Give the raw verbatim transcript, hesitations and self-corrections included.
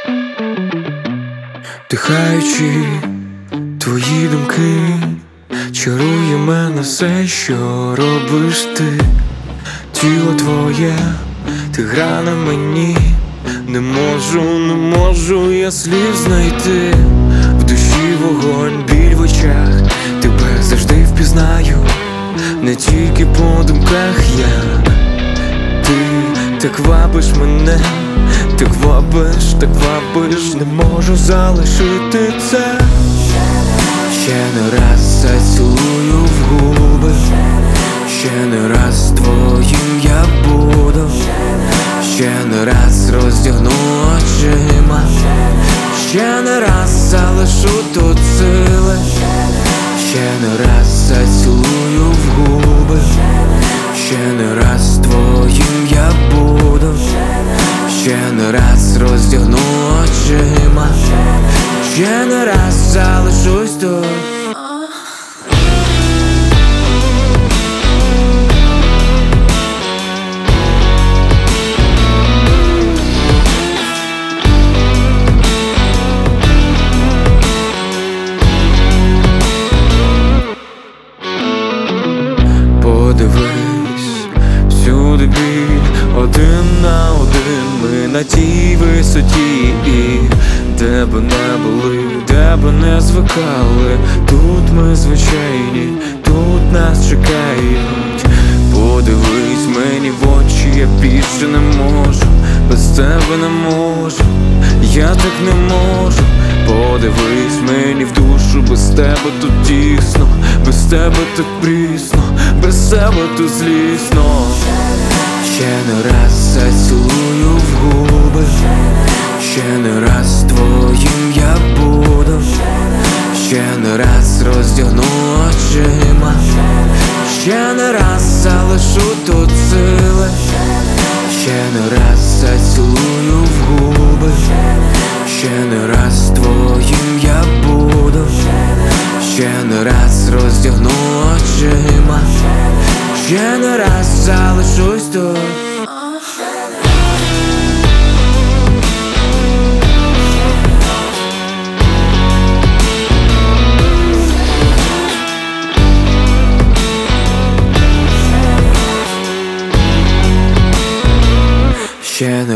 Вдихаючи твої думки, чарує мене все, що робиш ти. Тіло твоє, ти гра на мені. Не можу, не можу я слів знайти. В душі вогонь, біль в очах, тебе завжди впізнаю. Не тільки по думках я. Ти так вабиш мене, так вабиш, так вабиш. Не можу залишити це. Ще не раз зацілую в губи, ще не раз твоїм я буду, ще не раз роздягну очима, ще не раз залишу тут сили, ще не раз зацілую в губи, ще не раз твоїм я буду, ще не раз роздягну очима, ще не раз залишусь тут. Подивись, всюди біль, один на один ми на тій висоті. І де б не були, де б не звикали, тут ми звичайні, тут нас чекають. Подивись мені в очі, я більше не можу, без тебе не можу, я так не можу. Подивись мені в душу, без тебе тут тісно, без тебе так прісно, без тебе тут злісно. Ще не раз зацілую в губи, ще не раз твоїм я буду, ще не раз роздягну очима, ще не раз залишу тут сили, ще не раз зацілую в губи, ще не раз твоїм я буду, ще не раз роздягну очима, ще не раз залишусь тут. Ще